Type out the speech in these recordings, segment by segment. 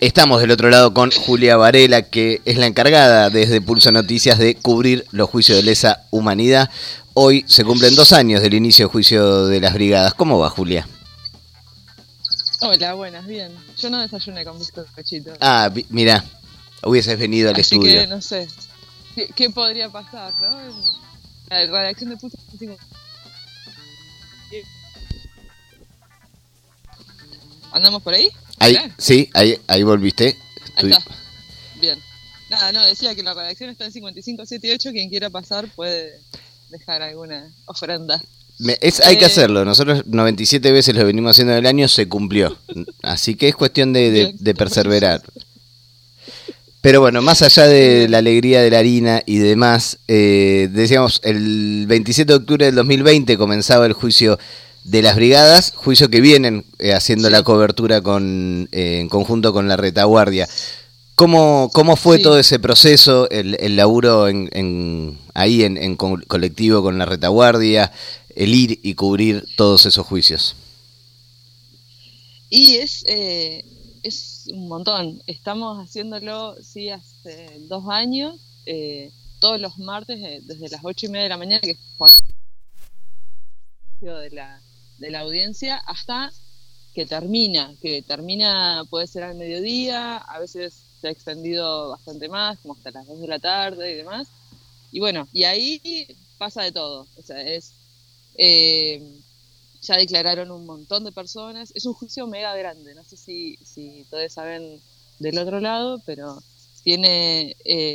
Estamos del otro lado con Julia Varela, que es la encargada desde Pulso Noticias de cubrir los juicios de lesa humanidad. Hoy se cumplen 2 años del inicio del juicio de las brigadas. ¿Cómo va, Julia? Hola, buenas, bien. Yo no desayuné con bizcochito. Mirá, hubieses venido al Así estudio. Que no sé, ¿qué podría pasar, no? La redacción de Pulso. ¿Andamos por ahí? Ahí, sí, ahí volviste. Ahí está. Bien. Nada, no, decía que la redacción está en 5578. Quien quiera pasar puede dejar alguna ofrenda. Hay que hacerlo. Nosotros 97 veces lo venimos haciendo en el año, se cumplió. Así que es cuestión de perseverar. Pero bueno, más allá de la alegría de la harina y demás, decíamos, el 27 de octubre del 2020 comenzaba el juicio de las brigadas, juicio que vienen haciendo la cobertura en conjunto con la retaguardia. ¿Cómo fue todo ese proceso, el laburo ahí en colectivo con la retaguardia, el ir y cubrir todos esos juicios? Y es un montón. Estamos haciéndolo, sí, hace 2 años, todos los martes, desde las 8:30 de la mañana, que es cuando de la audiencia, hasta que termina puede ser al mediodía, a veces se ha extendido bastante más, como hasta las 2 de la tarde y demás. Y bueno, y ahí pasa de todo. O sea, ya declararon un montón de personas. Es un juicio mega grande. No sé si todos saben del otro lado, pero tiene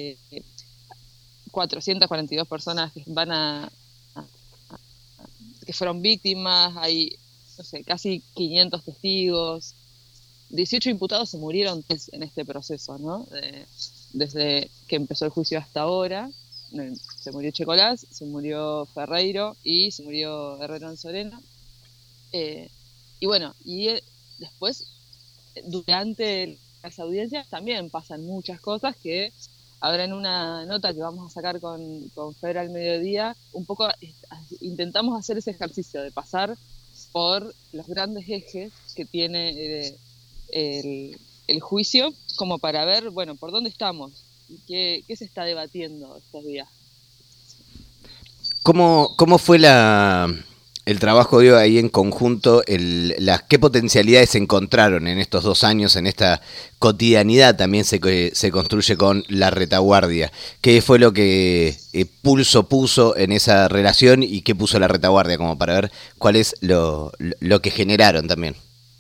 442 personas que que fueron víctimas. Hay, no sé, casi 500 testigos. 18 imputados se murieron en este proceso, ¿no? Desde que empezó el juicio hasta ahora. Se murió Checolás, se murió Ferreiro y se murió Herrerón Sorena. Y bueno, después, durante las audiencias también pasan muchas cosas que ahora en una nota que vamos a sacar con Fer al mediodía, un poco intentamos hacer ese ejercicio de pasar por los grandes ejes que tiene el juicio, como para ver, bueno, por dónde estamos y qué se está debatiendo estos días. ¿Cómo fue el trabajo de ahí en conjunto? ¿Qué potencialidades se encontraron en estos 2 años, en esta cotidianidad también se construye con la retaguardia? ¿Qué fue lo que Pulso puso en esa relación y qué puso la retaguardia, como para ver cuál es lo que generaron también?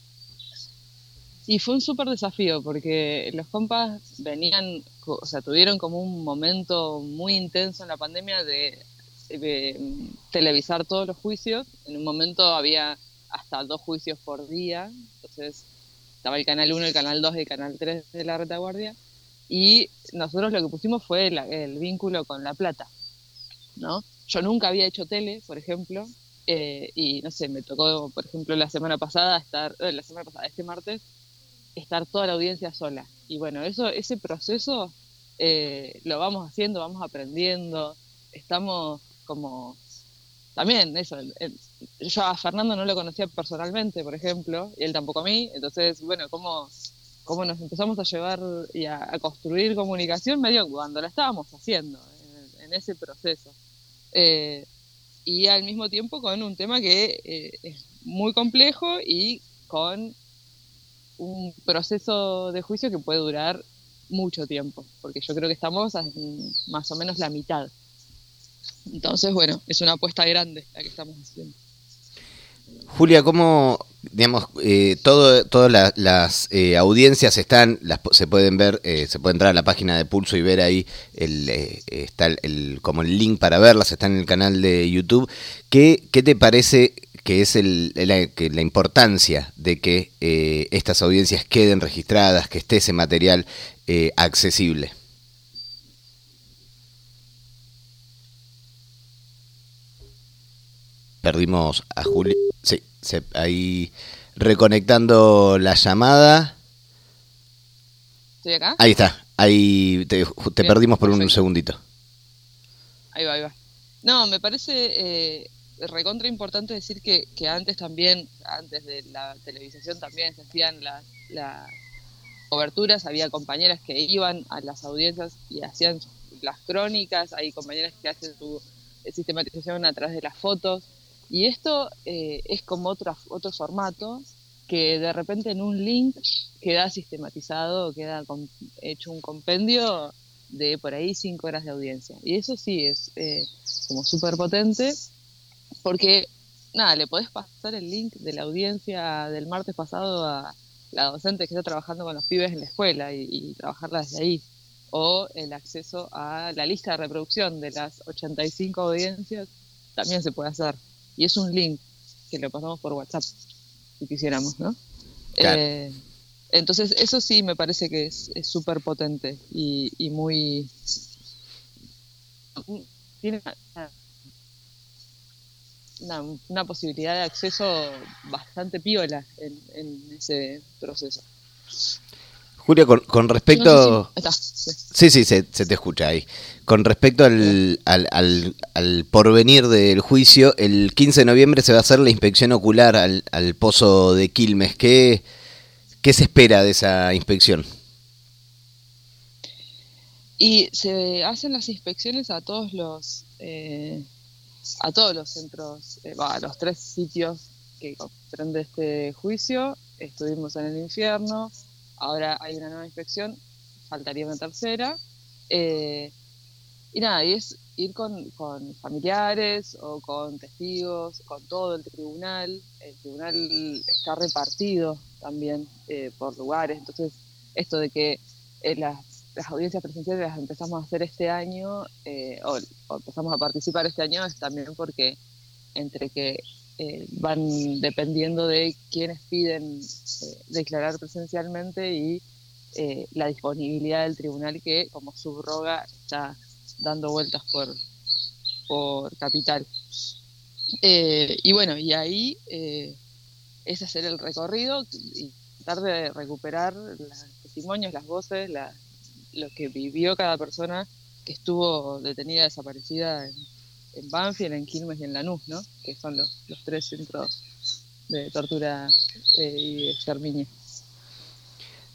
Y fue un súper desafío porque los compas tuvieron como un momento muy intenso en la pandemia de televisar todos los juicios. En un momento había hasta 2 juicios por día, entonces estaba el canal 1, el canal 2 y el canal 3 de la retaguardia, y nosotros lo que pusimos fue el vínculo con La Plata, ¿no? Yo nunca había hecho tele, por ejemplo, y no sé, me tocó, por ejemplo, este martes, estar toda la audiencia sola. Y bueno, ese proceso lo vamos haciendo, vamos aprendiendo, estamos como también eso. Yo a Fernando no lo conocía personalmente, por ejemplo, y él tampoco a mí. Entonces, bueno, cómo nos empezamos a llevar y a construir comunicación medio cuando la estábamos haciendo, en ese proceso. Y al mismo tiempo con un tema que es muy complejo y con un proceso de juicio que puede durar mucho tiempo, porque yo creo que estamos en más o menos la mitad. Entonces, bueno, es una apuesta grande la que estamos haciendo. Julia, ¿cómo, digamos, todas las audiencias se pueden ver, se puede entrar a la página de Pulso y ver ahí, está como el link para verlas, está en el canal de YouTube? ¿Qué te parece que es la importancia de que estas audiencias queden registradas, que esté ese material accesible? Perdimos a Julia. Sí, ahí reconectando la llamada. ¿Estoy acá? Ahí está. Ahí te perdimos por un segundito. Ahí va. No, me parece recontra importante decir que antes de la televisación también se hacían coberturas, había compañeras que iban a las audiencias y hacían las crónicas, hay compañeras que hacen su sistematización a través de las fotos, y esto es como otro formato que de repente en un link queda sistematizado, queda hecho un compendio de por ahí 5 horas de audiencia. Y eso sí es como súper potente, porque nada, le podés pasar el link de la audiencia del martes pasado a la docente que está trabajando con los pibes en la escuela y trabajarla desde ahí. O el acceso a la lista de reproducción de las 85 audiencias también se puede hacer. Y es un link que lo pasamos por WhatsApp, si quisiéramos, ¿no? Claro. Entonces, eso sí me parece que es súper potente y muy... Tiene una posibilidad de acceso bastante piola en ese proceso. Julia, con No sé si... respecto... Está. Sí, sí, se te escucha ahí. Con respecto al porvenir del juicio, el 15 de noviembre se va a hacer la inspección ocular al pozo de Quilmes. ¿Qué se espera de esa inspección? Y se hacen las inspecciones a todos los centros, a los 3 sitios que comprende este juicio. Estuvimos en el infierno, ahora hay una nueva inspección, faltaría una tercera. Y nada, y es ir con familiares o con testigos, con todo el tribunal. El tribunal está repartido también por lugares, entonces esto de que las audiencias presenciales las empezamos a hacer este año, o empezamos a participar este año, es también porque entre que van dependiendo de quienes piden declarar presencialmente y la disponibilidad del tribunal que como subroga está dando vueltas por Capital. Y bueno, y ahí es hacer el recorrido y tratar de recuperar los testimonios, las voces, lo que vivió cada persona que estuvo detenida, desaparecida en Banfield, en Quilmes y en Lanús, ¿no? Que son los 3 centros de tortura y de exterminio.